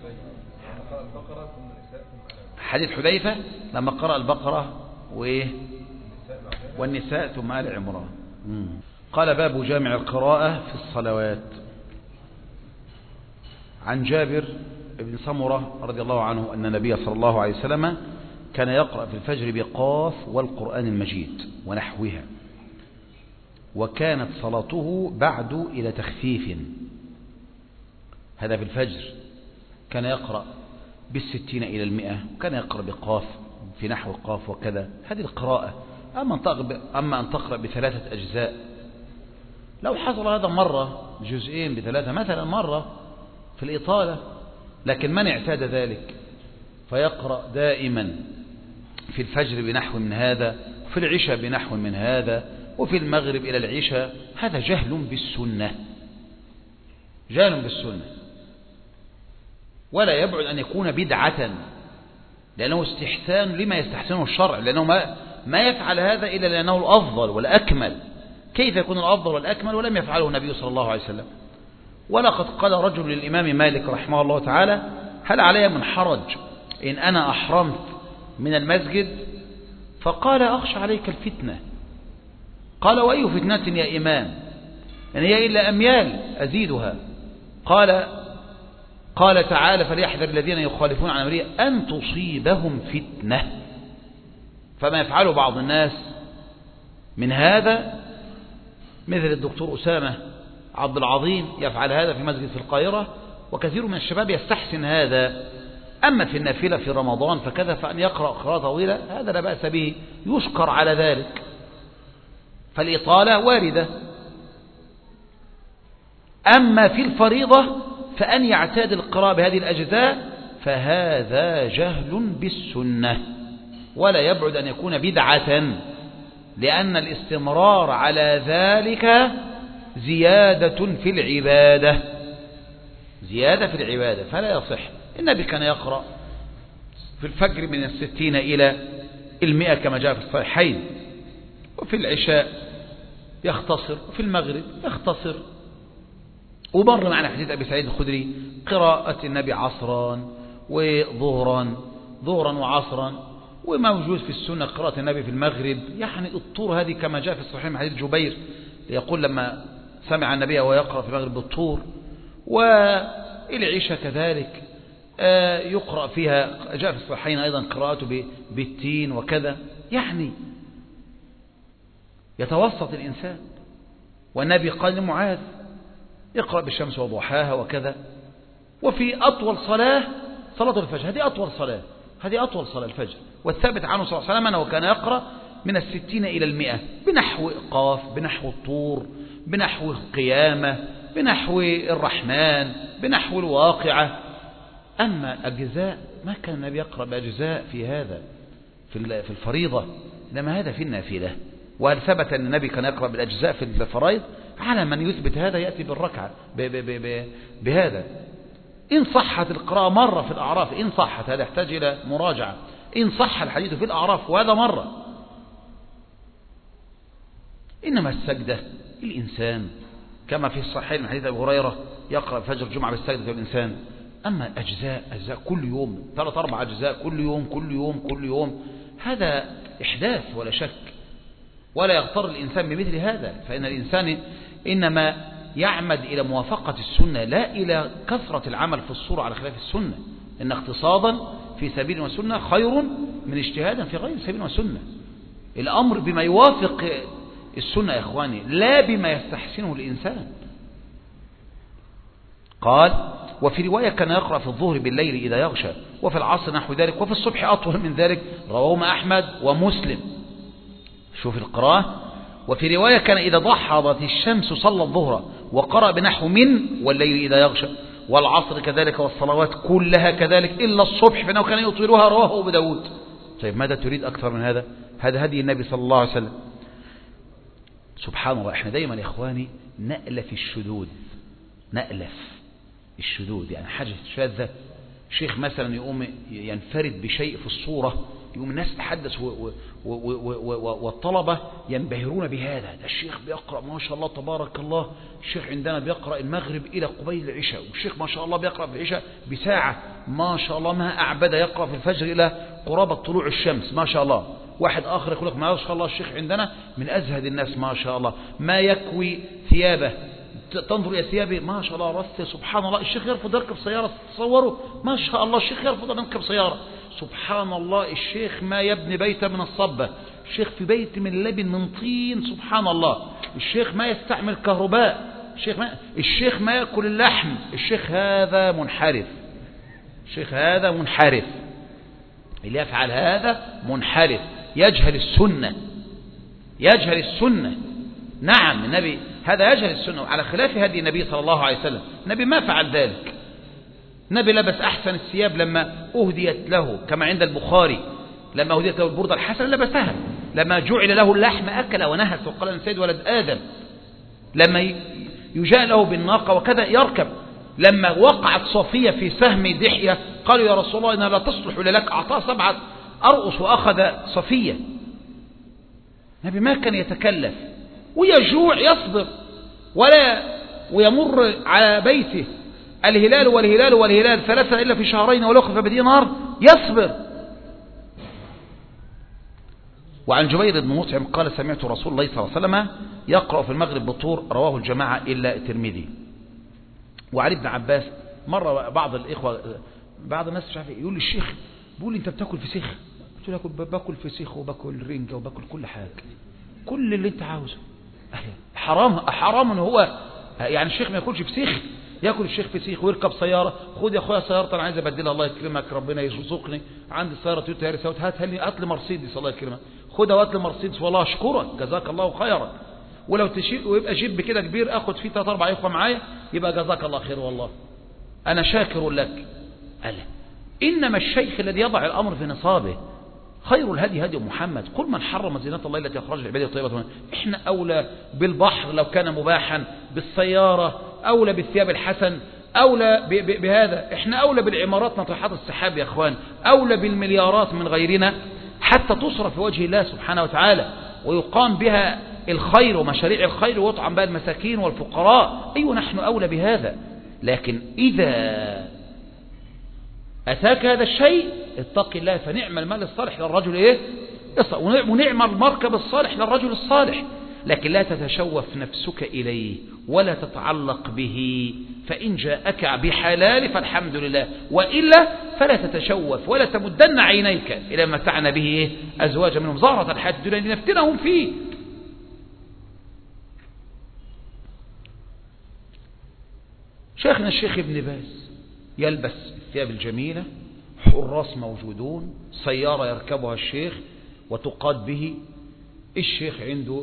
حديث حذيفة لما قرأ البقرة والنساء ثم آل عمران. قال باب جامع القراءة في الصلوات. عن جابر بن سمرة رضي الله عنه أن النبي صلى الله عليه وسلم كان يقرأ في الفجر بقاف والقرآن المجيد ونحوها، وكانت صلاته بعد إلى تخفيف. هذا في الفجر كان يقرأ بالستين إلى 100، وكان يقرأ بقاف في نحو القاف وكذا. هذه القراءة. أما أن تقرأ بثلاثة أجزاء، لو حصل هذا مرة جزئين بثلاثة مثلا مرة في الإطالة، لكن من اعتاد ذلك فيقرأ دائما في الفجر بنحو من هذا، وفي العشاء بنحو من هذا، وفي المغرب إلى العشاء، هذا جهل بالسنة، جهل بالسنة، ولا يبعد أن يكون بدعة، لأنه استحسان لما يستحسنه الشرع، لأنه ما يفعل هذا إلا لأنه الأفضل والأكمل. كيف يكون الأفضل والأكمل ولم يفعله النبي صلى الله عليه وسلم؟ ولقد قال رجل للإمام مالك رحمه الله تعالى هل علي من حرج إن أنا أحرمت من المسجد؟ فقال أخشى عليك الفتنة. قال وأي فتنة يا إمام؟ إن هي إلا أميال أزيدها. قال تعالى فليحذر الذين يخالفون عن أمره أن تصيبهم فتنة. فما يفعله بعض الناس من هذا، مثل الدكتور أسامة عبد العظيم يفعل هذا في مسجد في القاهرة، وكثير من الشباب يستحسن هذا. أما في النافلة في رمضان فكذا، فأن يقرأ قراءة طويلة هذا لا بأس به، يشكر على ذلك، فالإطالة واردة. أما في الفريضة فأن يعتاد القراءة بهذه الأجزاء فهذا جهل بالسنة، ولا يبعد أن يكون بدعة، لأن الاستمرار على ذلك زيادة في العبادة، زيادة في العبادة، فلا يصح. النبي كان يقرأ في الفجر من 60 إلى 100 كما جاء في الصحيحين، وفي العشاء يختصر، وفي المغرب يختصر. ومر معنا حديث أبي سعيد الخدري قراءة النبي عصرا وظهرا، ظهرا وعصرا، وموجود في السنة قراءة النبي في المغرب. يعني الطور هذه كما جاء في الصحيح من حديث جبير يقول لما سمع النبي وهو يقرأ في المغرب بالطور. والعشاء كذلك يقرأ فيها، جاء في الصحيحين أيضا قراءته بالتين وكذا. يعني يتوسط الإنسان. والنبي قال لمعاذ اقرأ بالشمس وضحاها وكذا. وفي أطول صلاة صلاة الفجر، هذه أطول صلاة، هذه أطول صلاة الفجر. والثابت عنه صلى الله عليه وسلم أنه كان يقرأ من 60 إلى 100 بنحو قاف، بنحو الطور، بنحو القيامة، بنحو الرحمن، بنحو الواقعة. أما أجزاء ما كان النبي يقرأ بأجزاء في هذا في الفريضة، إنما هذا في النافلة. وهل ثبت أن النبي كان يقرأ بالأجزاء في الفرائض؟ على من يثبت هذا يأتي بالركعة بهذا. إن صحت القراءة مرة في الأعراف، إن صحت، هذا يحتاج إلى مراجعة. إن صح الحديث في الأعراف وهذا مرة. إنما السجدة الإنسان كما في الصحيح من حديث أبي هريرة يقرأ فجر الجمعة بالسجدة الإنسان. أما أجزاء كل يوم 3-4 أجزاء كل يوم هذا إحداث ولا شك، ولا يغتر الإنسان بمثل هذا. فإن الإنسان إنما يعمد إلى موافقة السنة لا إلى كثرة العمل في الصورة على خلاف السنة، إن اقتصادا في سبيل وسنة خير من اجتهادا في غير سبيل وسنة. الأمر بما يوافق السنة يا إخواني لا بما يستحسنه الإنسان. قال وفي رواية كان يقرأ في الظهر بالليل إذا يغشى، وفي العصر نحو ذلك، وفي الصبح أطول من ذلك، رواهما أحمد ومسلم. شوف القراءة. وفي رواية كان إذا ضحضت الشمس صلى الظهر وقرأ بنحو من والليل إذا يغشى، والعصر كذلك، والصلوات كلها كذلك إلا الصبح فإنه كان يطيلها، رواه أبو داود. طيب ماذا تريد أكثر من هذا؟ هذا هدي النبي صلى الله عليه وسلم. سبحان الله. احنا دايما يا إخواني نألف الشذوذ، نألف الشذوذ، يعني حاجة شاذة. شيخ مثلا يقوم ينفرد بشيء في الصورة، يقوم الناس تحدث والطلبة ينبهرون بهذا. ده الشيخ بيقرأ ما شاء الله تبارك الله، الشيخ عندنا بيقرأ المغرب إلى قبيل العشاء، والشيخ ما شاء الله بيقرأ في العشاء بساعة، ما شاء الله ما أعبد يقرأ في الفجر إلى قرابة طلوع الشمس ما شاء الله. واحد آخر يقول لك ما شاء الله الشيخ عندنا من أزهد الناس ما شاء الله، ما يكوي ثيابه، تنظر إلى ثيابه ما شاء الله رث، سبحان الله. الشيخ يرفض يركب سيارة، تصوروا ما شاء الله الشيخ يرفض أن يركب سيارة، سبحان الله. الشيخ ما يبني بيتا من الصبة، الشيخ في بيت من لبن من طين، سبحان الله. الشيخ ما يستعمل كهرباء، الشيخ ما يأكل اللحم. الشيخ هذا منحرف، الشيخ هذا منحرف، اللي يفعل هذا منحرف، يجهل السنة، يجهل السنة. نعم النبي هذا يجهل السنة على خلاف هدي النبي صلى الله عليه وسلم. النبي ما فعل ذلك. النبي لبس أحسن الثياب لما أهديت له، كما عند البخاري لما أهديت له البردة الحسنة لبسها، لما جعل له اللحم أكل ونهس وقال أنا سيد ولد آدم، لما يجاء له بالناقة وكذا يركب، لما وقعت صفية في سهم دحية قالوا يا رسول الله إنها لا تصلح لك، أعطاه 7 أرؤس وأخذ صفية. النبي ما كان يتكلف، ويجوع يصبر، ويمر على بيته الهلال والهلال والهلال 3 إلا في شهرين ولو خف بدينار يصبر. وعن جبير بن مطعم قال سمعت رسول الله صلى الله عليه وسلم يقرأ في المغرب بالطور، رواه الجماعة إلا الترمذي. وعن ابن عباس مرة بعض الإخوة بعض الناس مش عارف يقول لي الشيخ بيقول لي أنت بتاكل فسيخ؟ قلت له باكل فسيخ وباكل رنجة وباكل كل حاجة، كل اللي أنت عاوزه. حرام إن هو يعني الشيخ ما ياكلش فسيخ؟ ياكل الشيخ فسيخ ويركب سيارة. خد يا اخويا سيارة انا عايز ابدلها الله يكرمك ربنا يرزقني، عندي سيارة تويوتا ياريس هات لي مرسيدس الله يكرمك، خدها وهات لي مرسيدس والله اشكرك جزاك الله خيرا. ولو تشيل ويبقى جيب كده كبير اخد فيه 3 4 اخوه معايا يبقى جزاك الله خير والله انا شاكر لك. ألا انما الشيخ الذي يضع الامر في نصابه. خير الهدي هدي محمد، قل من حرم زينة الله التي أخرج لعباده الطيبة. احنا أولى بالبحر لو كان مباحا، بالسيارة أولى بالثياب الحسن، أولى بهذا، احنا أولى بالعمارات ناطحات السحاب يا أخوان، أولى بالمليارات من غيرنا حتى تصرف في وجه الله سبحانه وتعالى ويقام بها الخير ومشاريع الخير ويطعم بها المساكين والفقراء. أيوة نحن أولى بهذا. لكن إذا أتاك هذا الشيء اتق الله، فنعم المال الصالح للرجل إيه؟ ونعم المركب الصالح للرجل الصالح. لكن لا تتشوف نفسك إليه ولا تتعلق به، فإن جاءك بحلال فالحمد لله، وإلا فلا تتشوف ولا تمدن عينيك إلى ما متعنا به إيه؟ أزواج منهم زهرة الحياة الدنيا لنفتنهم فيه. شيخنا الشيخ ابن باز يلبس الثياب الجميلة، حراس موجودون، سيارة يركبها الشيخ وتقاد به، الشيخ عنده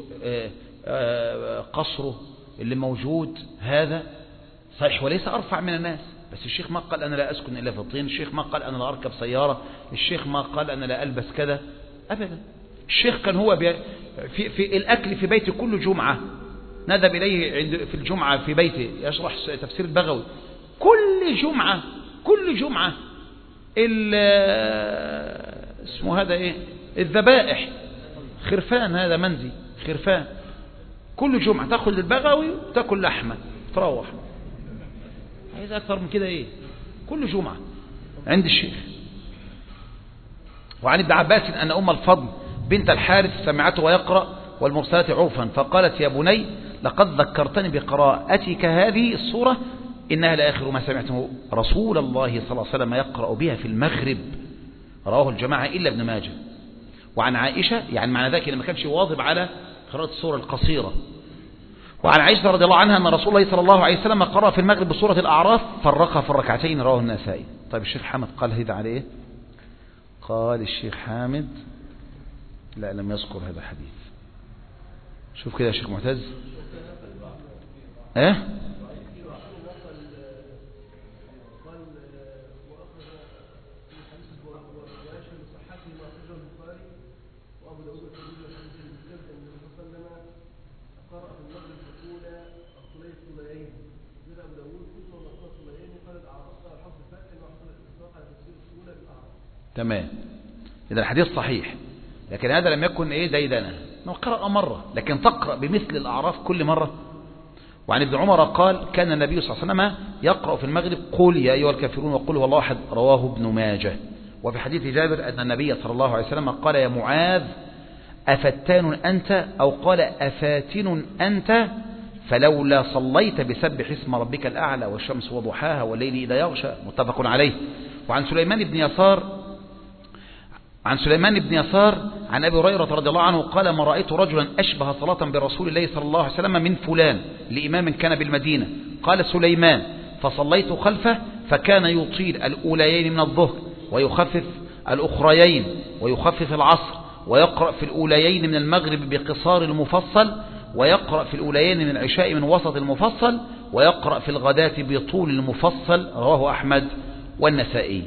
قصره اللي موجود هذا صحيح وليس أرفع من الناس، بس الشيخ ما قال أنا لا أسكن إلا في الطين، الشيخ ما قال أنا لا أركب سيارة، الشيخ ما قال أنا لا ألبس كذا أبدا. الشيخ كان هو في الأكل في بيته كل جمعة نذهب إليه في الجمعة في بيته يشرح تفسير البغوي كل جمعة اسمه هذا إيه الذبائح، خرفان، هذا منزي خرفان، كل جمعة تأخذ البغوي وتأكل لحمة تروح. عايز أكثر من كده إيه؟ كل جمعة عند الشيخ. وعن ابن عباس أن أم الفضل بنت الحارث سمعته ويقرأ والمرسلات عرفا فقالت يا بني لقد ذكرتني بقراءتك هذه السورة إنها لآخر ما سمعته رسول الله صلى الله عليه وسلم يقرأ بها في المغرب. رواه الجماعة إلا ابن ماجه. وعن عائشة يعني معنى ذلك إنه ما كانش واظب على قراءة السورة القصيرة. وعن عائشة رضي الله عنها أن رسول الله صلى الله عليه وسلم قرأ في المغرب بسورة الأعراف فرقها في الركعتين. رواه النسائي. طيب الشيخ حامد قال هذا عليه، قال الشيخ حامد لا لم يذكر هذا الحديث. شوف كده يا شيخ معتز. تمام. إذا الحديث صحيح، لكن هذا لم يكن ديدنة، قرأ مرة لكن تقرأ بمثل الأعراف كل مرة. وعن ابن عمر قال كان النبي صلى الله عليه وسلم يقرأ في المغرب قل يا أيها الكافرون وقل هو الله أحد. رواه ابن ماجه. وفي حديث جابر أن النبي صلى الله عليه وسلم قال يا معاذ أفتان أنت أو قال أفاتن أنت فلولا صليت بسبح اسم ربك الأعلى والشمس وضحاها والليل إذا يغشى. متفق عليه. وعن سليمان بن يسار عن أبي هريرة رضي الله عنه قال ما رأيت رجلا أشبه صلاة برسول الله صلى الله عليه وسلم من فلان لإمام كان بالمدينة. قال سليمان فصليت خلفه فكان يطيل الأوليين من الظهر ويخفف الأخريين ويخفف العصر ويقرأ في الأوليين من المغرب بقصار المفصل ويقرأ في الأوليين من العشاء من وسط المفصل ويقرأ في الغداة بطول المفصل. رواه أحمد والنسائي.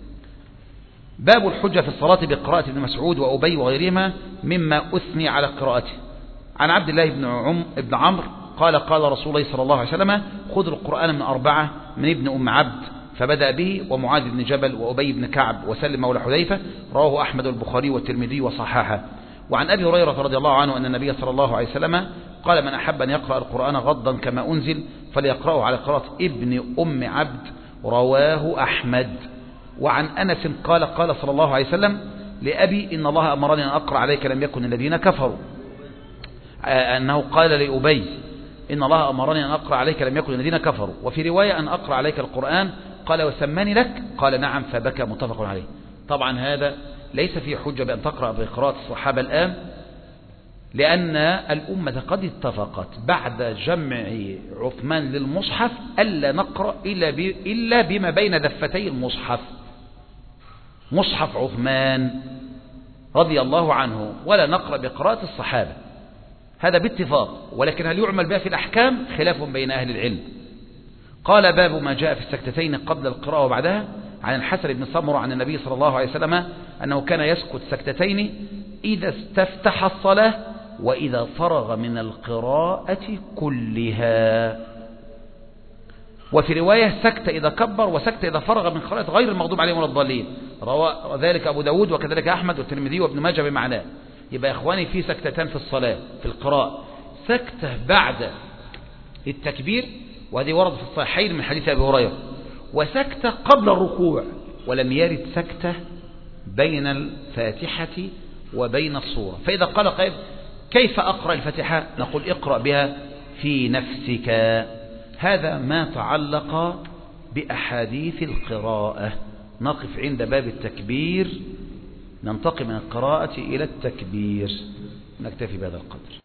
باب الحجة في الصلاة بقراءة ابن مسعود وأبي وغيرهما مما أثني على قراءته. عن عبد الله بن عمرو قال قال رسول الله صلى الله عليه وسلم خذ القرآن من 4 من ابن أم عبد فبدأ به ومعاذ بن جبل وأبي بن كعب وسلم مولى حذيفة. رواه أحمد البخاري والترمذي وصححه. وعن أبي هريرة رضي الله عنه أن النبي صلى الله عليه وسلم قال من أحب أن يقرأ القرآن غضا كما أنزل فليقرأه على قراءة ابن أم عبد. رواه أحمد. وعن أنس قال قال صلى الله عليه وسلم لأبي إن الله أمرني أن أقرأ عليك لم يكن الذين كفروا. أنه قال لأبي إن الله أمرني أن أقرأ عليك لم يكن الذين كفروا. وفي رواية أن أقرأ عليك القرآن قال وسماني لك قال نعم فبكى. متفق عليه. طبعا هذا ليس فيه حجة بأن تقرأ بقراءة الصحابة الآن، لأن الأمة قد اتفقت بعد جمع عثمان للمصحف ألا نقرأ إلا بما بين دفتي المصحف، مصحف عثمان رضي الله عنه، ولا نقرأ بقراءة الصحابة. هذا باتفاق. ولكن هل يعمل بها في الأحكام خلاف بين أهل العلم. قال باب ما جاء في السكتتين قبل القراءة وبعدها. عن الحسن بن سمرة عن النبي صلى الله عليه وسلم أنه كان يسكت سكتتين إذا استفتح الصلاة وإذا فرغ من القراءة كلها. وفي رواية سكت إذا كبر وسكت إذا فرغ من قراءة غير المغضوب عليهم ولا الضالين. روى ذلك أبو داود وكذلك أحمد والترمذي وابن ماجه بمعناه. يبقى يا إخواني في سكتتان في الصلاة في القراءة، سكتة بعد التكبير وهذه ورد في الصحيحين من حديث أبي هريرة، وسكتة قبل الركوع. ولم يرد سكتة بين الفاتحة وبين الصورة. فإذا قال قائل كيف أقرأ الفاتحة؟ نقول اقرأ بها في نفسك. هذا ما تعلق بأحاديث القراءة. نقف عند باب التكبير، ننتقل من القراءة إلى التكبير. نكتفي بهذا القدر.